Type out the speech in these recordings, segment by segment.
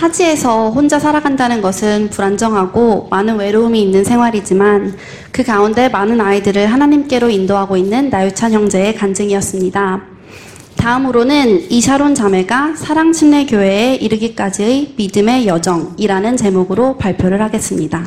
타지에서 혼자 살아간다는 것은 불안정하고 많은 외로움이 있는 생활이지만 그 가운데 많은 아이들을 하나님께로 인도하고 있는 나유찬 형제의 간증이었습니다. 다음으로는 이샤론 자매가 사랑침례교회에 이르기까지의 믿음의 여정이라는 제목으로 발표를 하겠습니다.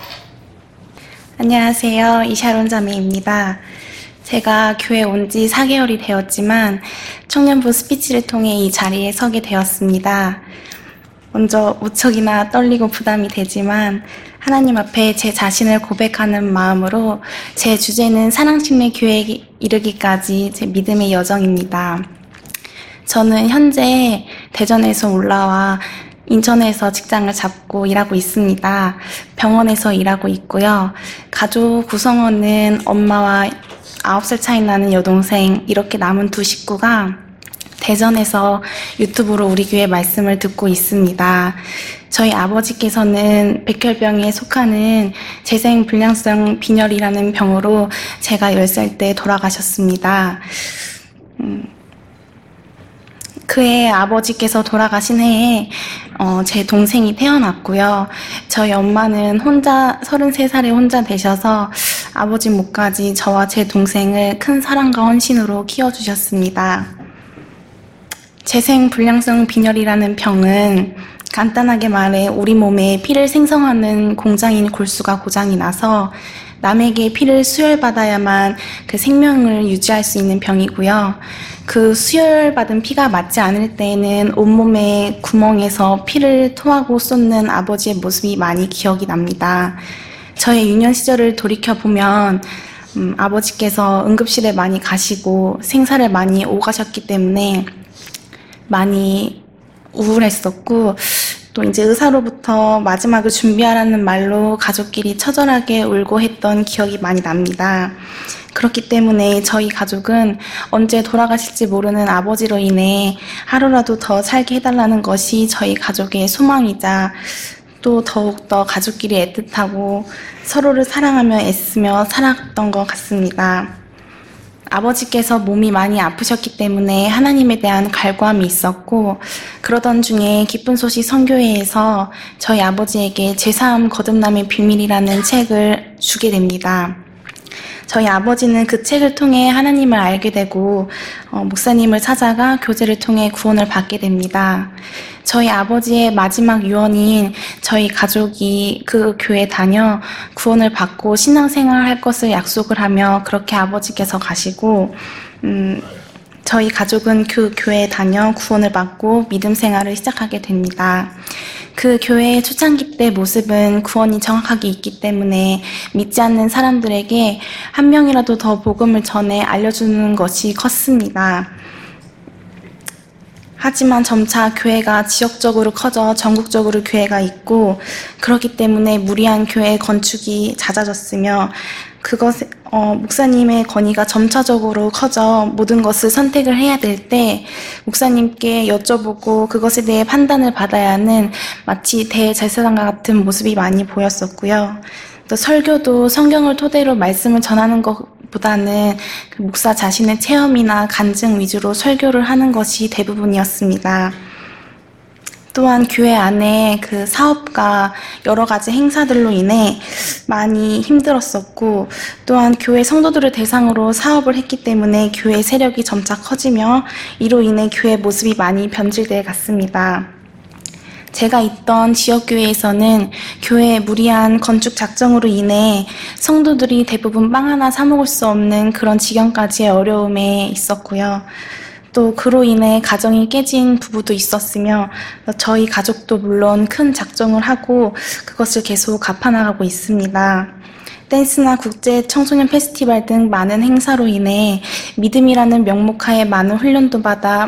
안녕하세요. 이샤론 자매입니다. 제가 교회 온 지 4개월이 되었지만 청년부 스피치를 통해 이 자리에 서게 되었습니다. 먼저 무척이나 떨리고 부담이 되지만 하나님 앞에 제 자신을 고백하는 마음으로 제 주제는 사랑침례교회에 이르기까지 제 믿음의 여정입니다. 저는 현재 대전에서 올라와 인천에서 직장을 잡고 일하고 있습니다. 병원에서 일하고 있고요. 가족 구성원은 엄마와 9살 차이 나는 여동생, 이렇게 남은 두 식구가 대전에서 유튜브로 우리 교회 말씀을 듣고 있습니다. 저희 아버지께서는 백혈병에 속하는 재생불량성 빈혈이라는 병으로 제가 10살 때 돌아가셨습니다. 그해 아버지께서 돌아가신 해에 제 동생이 태어났고요. 저희 엄마는 33살에 혼자 되셔서 아버지 못까지 저와 제 동생을 큰 사랑과 헌신으로 키워주셨습니다. 재생불량성 빈혈이라는 병은 간단하게 말해 우리 몸에 피를 생성하는 공장인 골수가 고장이 나서 남에게 피를 수혈받아야만 그 생명을 유지할 수 있는 병이고요. 그 수혈받은 피가 맞지 않을 때에는 온몸에 구멍에서 피를 토하고 쏟는 아버지의 모습이 많이 기억이 납니다. 저의 유년 시절을 돌이켜보면 아버지께서 응급실에 많이 가시고 생사를 많이 오가셨기 때문에 많이 우울했었고, 또 이제 의사로부터 마지막을 준비하라는 말로 가족끼리 처절하게 울고 했던 기억이 많이 납니다. 그렇기 때문에 저희 가족은 언제 돌아가실지 모르는 아버지로 인해 하루라도 더 살게 해달라는 것이 저희 가족의 소망이자 또 더욱더 가족끼리 애틋하고 서로를 사랑하며 애쓰며 살았던 것 같습니다. 아버지께서 몸이 많이 아프셨기 때문에 하나님에 대한 갈구함이 있었고, 그러던 중에 기쁜 소식 선교회에서 저희 아버지에게 제사함 거듭남의 비밀이라는 책을 주게 됩니다. 저희 아버지는 그 책을 통해 하나님을 알게 되고 목사님을 찾아가 교제를 통해 구원을 받게 됩니다. 저희 아버지의 마지막 유언인 저희 가족이 그 교회에 다녀 구원을 받고 신앙생활을 할 것을 약속을 하며 그렇게 아버지께서 가시고 저희 가족은 그 교회에 다녀 구원을 받고 믿음 생활을 시작하게 됩니다. 그 교회의 초창기 때 모습은 구원이 정확하게 있기 때문에 믿지 않는 사람들에게 한 명이라도 더 복음을 전해 알려주는 것이 컸습니다. 하지만 점차 교회가 지역적으로 커져 전국적으로 교회가 있고, 그렇기 때문에 무리한 교회 건축이 잦아졌으며 목사님의 권위가 점차적으로 커져 모든 것을 선택을 해야 될 때 목사님께 여쭤보고 그것에 대해 판단을 받아야 하는 마치 대제사장과 같은 모습이 많이 보였었고요. 또 설교도 성경을 토대로 말씀을 전하는 것보다는 그 목사 자신의 체험이나 간증 위주로 설교를 하는 것이 대부분이었습니다. 또한 교회 안에 그 사업과 여러 가지 행사들로 인해 많이 힘들었었고, 또한 교회 성도들을 대상으로 사업을 했기 때문에 교회 세력이 점차 커지며 이로 인해 교회 모습이 많이 변질돼 갔습니다. 제가 있던 지역교회에서는 교회의 무리한 건축 작정으로 인해 성도들이 대부분 빵 하나 사 먹을 수 없는 그런 지경까지의 어려움에 있었고요. 또 그로 인해 가정이 깨진 부부도 있었으며 저희 가족도 물론 큰 작정을 하고 그것을 계속 갚아나가고 있습니다. 댄스나 국제 청소년 페스티벌 등 많은 행사로 인해 믿음이라는 명목하에 많은 훈련도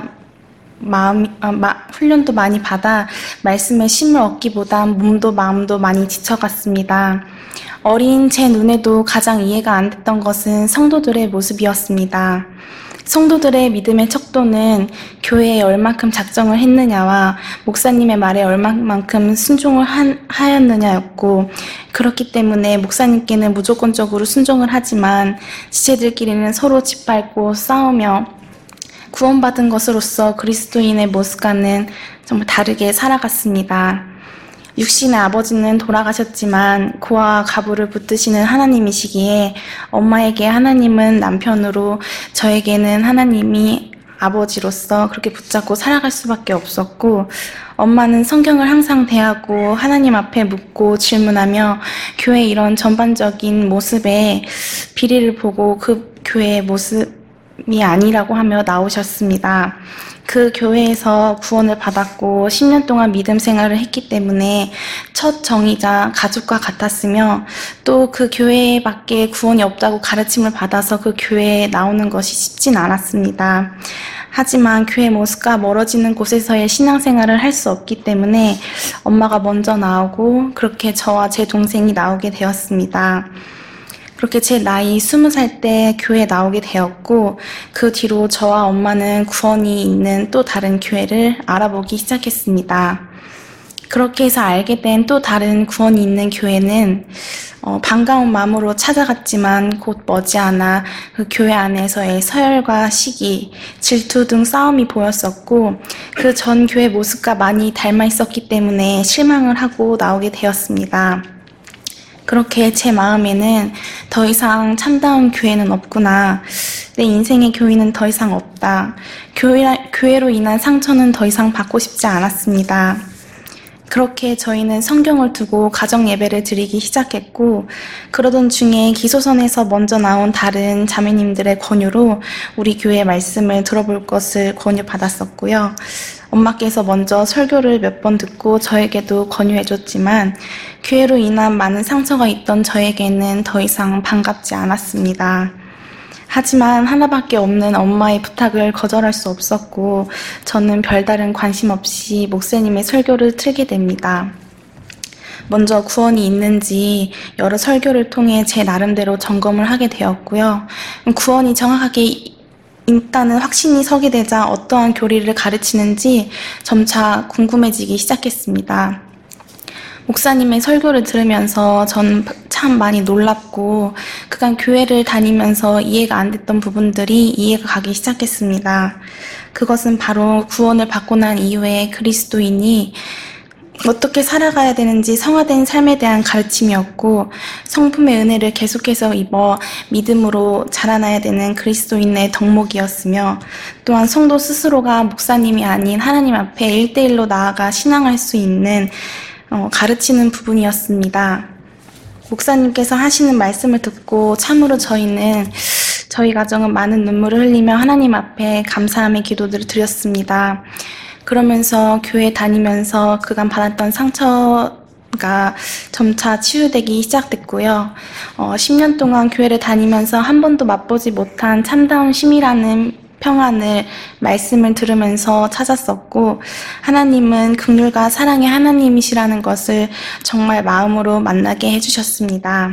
많이 받아 말씀의 심을 얻기보다 몸도 마음도 많이 지쳐갔습니다. 어린 제 눈에도 가장 이해가 안 됐던 것은 성도들의 모습이었습니다. 성도들의 믿음의 척도는 교회에 얼만큼 작정을 했느냐와 목사님의 말에 얼만큼 순종을 하였느냐였고, 그렇기 때문에 목사님께는 무조건적으로 순종을 하지만 지체들끼리는 서로 짓밟고 싸우며 구원받은 것으로서 그리스도인의 모습과는 정말 다르게 살아갔습니다. 육신의 아버지는 돌아가셨지만 고아와 가부를 붙드시는 하나님이시기에 엄마에게 하나님은 남편으로 저에게는 하나님이 아버지로서 그렇게 붙잡고 살아갈 수밖에 없었고, 엄마는 성경을 항상 대하고 하나님 앞에 묻고 질문하며 교회 이런 전반적인 모습에 비리를 보고 그 교회의 모습이 아니라고 하며 나오셨습니다. 그 교회에서 구원을 받았고 10년 동안 믿음 생활을 했기 때문에 첫 정이자 가족과 같았으며, 또 그 교회밖에 구원이 없다고 가르침을 받아서 그 교회에 나오는 것이 쉽진 않았습니다. 하지만 교회 모습과 멀어지는 곳에서의 신앙생활을 할 수 없기 때문에 엄마가 먼저 나오고 그렇게 저와 제 동생이 나오게 되었습니다. 그렇게 제 나이 20살 때 교회에 나오게 되었고, 그 뒤로 저와 엄마는 구원이 있는 또 다른 교회를 알아보기 시작했습니다. 그렇게 해서 알게 된 또 다른 구원이 있는 교회는 반가운 마음으로 찾아갔지만 곧 머지않아 그 교회 안에서의 서열과 시기, 질투 등 싸움이 보였었고, 그 전 교회 모습과 많이 닮아 있었기 때문에 실망을 하고 나오게 되었습니다. 그렇게 제 마음에는 더 이상 참다운 교회는 없구나. 내 인생의 교회는 더 이상 없다. 교회로 인한 상처는 더 이상 받고 싶지 않았습니다. 그렇게 저희는 성경을 두고 가정 예배를 드리기 시작했고, 그러던 중에 기소선에서 먼저 나온 다른 자매님들의 권유로 우리 교회 말씀을 들어볼 것을 권유받았었고요. 엄마께서 먼저 설교를 몇 번 듣고 저에게도 권유해줬지만, 교회로 인한 많은 상처가 있던 저에게는 더 이상 반갑지 않았습니다. 하지만 하나밖에 없는 엄마의 부탁을 거절할 수 없었고, 저는 별다른 관심 없이 목사님의 설교를 틀게 됩니다. 먼저 구원이 있는지 여러 설교를 통해 제 나름대로 점검을 하게 되었고요. 구원이 정확하게 있다는 확신이 서게 되자 어떠한 교리를 가르치는지 점차 궁금해지기 시작했습니다. 목사님의 설교를 들으면서 전 참 많이 놀랍고, 그간 교회를 다니면서 이해가 안 됐던 부분들이 이해가 가기 시작했습니다. 그것은 바로 구원을 받고 난 이후에 그리스도인이 어떻게 살아가야 되는지 성화된 삶에 대한 가르침이었고, 성품의 은혜를 계속해서 입어 믿음으로 자라나야 되는 그리스도인의 덕목이었으며, 또한 성도 스스로가 목사님이 아닌 하나님 앞에 1대1로 나아가 신앙할 수 있는 가르치는 부분이었습니다. 목사님께서 하시는 말씀을 듣고 참으로 저희 가정은 많은 눈물을 흘리며 하나님 앞에 감사함의 기도들을 드렸습니다. 그러면서 교회 다니면서 그간 받았던 상처가 점차 치유되기 시작됐고요. 10년 동안 교회를 다니면서 한 번도 맛보지 못한 참다운 쉼이라는 평안을 말씀을 들으면서 찾았었고, 하나님은 긍휼과 사랑의 하나님이시라는 것을 정말 마음으로 만나게 해주셨습니다.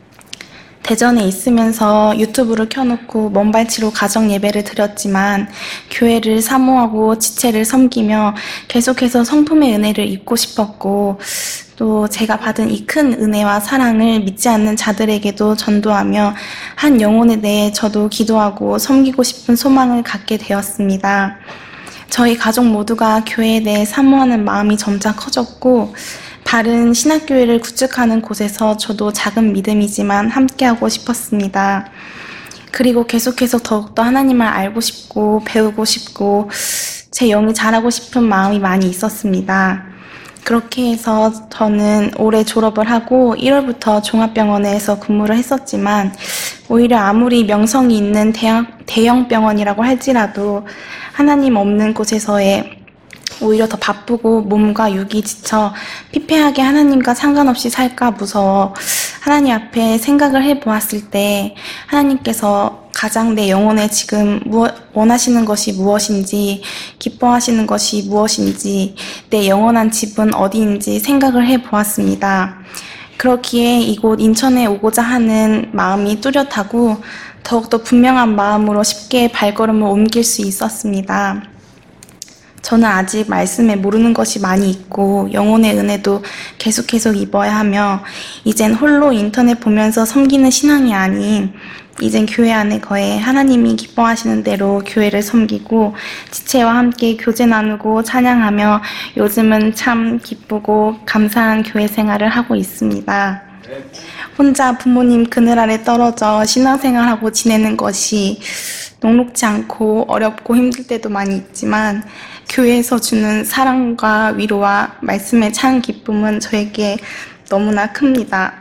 대전에 있으면서 유튜브를 켜놓고 먼발치로 가정 예배를 드렸지만, 교회를 사모하고 지체를 섬기며 계속해서 성품의 은혜를 입고 싶었고, 또 제가 받은 이 큰 은혜와 사랑을 믿지 않는 자들에게도 전도하며 한 영혼에 대해 저도 기도하고 섬기고 싶은 소망을 갖게 되었습니다. 저희 가족 모두가 교회에 대해 사모하는 마음이 점차 커졌고, 바른 신학교회를 구축하는 곳에서 저도 작은 믿음이지만 함께하고 싶었습니다. 그리고 계속해서 더욱더 하나님을 알고 싶고 배우고 싶고 제 영이 자라고 싶은 마음이 많이 있었습니다. 그렇게 해서 저는 올해 졸업을 하고 1월부터 종합병원에서 근무를 했었지만, 오히려 아무리 명성이 있는 대형 병원이라고 할지라도 하나님 없는 곳에서의 오히려 더 바쁘고 몸과 육이 지쳐 피폐하게 하나님과 상관없이 살까 무서워 하나님 앞에 생각을 해보았을 때, 하나님께서 가장 내 영혼에 지금 원하시는 것이 무엇인지, 기뻐하시는 것이 무엇인지, 내 영원한 집은 어디인지 생각을 해보았습니다. 그렇기에 이곳 인천에 오고자 하는 마음이 뚜렷하고 더욱더 분명한 마음으로 쉽게 발걸음을 옮길 수 있었습니다. 저는 아직 말씀에 모르는 것이 많이 있고 영혼의 은혜도 계속 입어야 하며 이젠 홀로 인터넷 보면서 섬기는 신앙이 아닌 이젠 교회 안에 거해 하나님이 기뻐하시는 대로 교회를 섬기고 지체와 함께 교제 나누고 찬양하며 요즘은 참 기쁘고 감사한 교회 생활을 하고 있습니다. 혼자 부모님 그늘 아래 떨어져 신앙생활하고 지내는 것이 녹록지 않고 어렵고 힘들 때도 많이 있지만 교회에서 주는 사랑과 위로와 말씀의 찬 기쁨은 저에게 너무나 큽니다.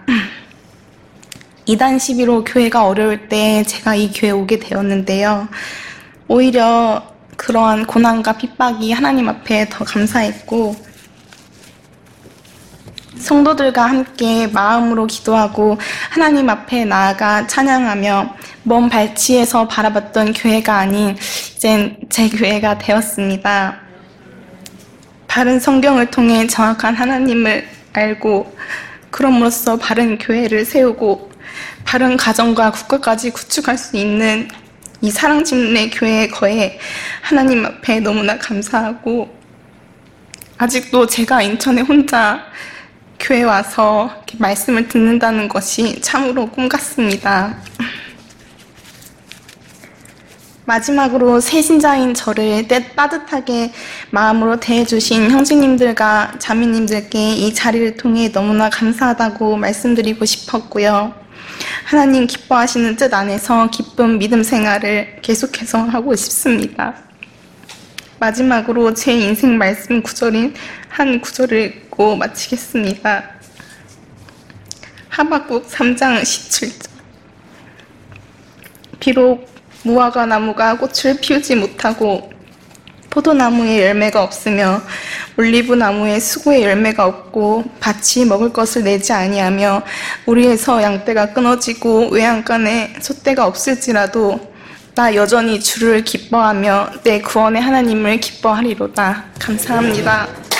이단 시비로 교회가 어려울 때 제가 이 교회에 오게 되었는데요. 오히려 그러한 고난과 핍박이 하나님 앞에 더 감사했고 성도들과 함께 마음으로 기도하고 하나님 앞에 나아가 찬양하며 먼 발치에서 바라봤던 교회가 아닌 이젠 제 교회가 되었습니다. 바른 성경을 통해 정확한 하나님을 알고 그럼으로써 바른 교회를 세우고 바른 가정과 국가까지 구축할 수 있는 이 사랑집내 교회에 거해 하나님 앞에 너무나 감사하고 아직도 제가 인천에 혼자 교회 와서 이렇게 말씀을 듣는다는 것이 참으로 꿈 같습니다. 마지막으로 새신자인 저를 따뜻하게 마음으로 대해주신 형제님들과 자매님들께 이 자리를 통해 너무나 감사하다고 말씀드리고 싶었고요. 하나님 기뻐하시는 뜻 안에서 기쁜 믿음 생활을 계속해서 하고 싶습니다. 마지막으로 제 인생 말씀 구절인 한 구절을 읽고 마치겠습니다. 하박국 3장 17절. 비록 무화과 나무가 꽃을 피우지 못하고 포도나무에 열매가 없으며 올리브 나무에 수고의 열매가 없고 밭이 먹을 것을 내지 아니하며 우리에서 양떼가 끊어지고 외양간에 소떼가 없을지라도 나 여전히 주를 기뻐하며 내 구원의 하나님을 기뻐하리로다. 감사합니다.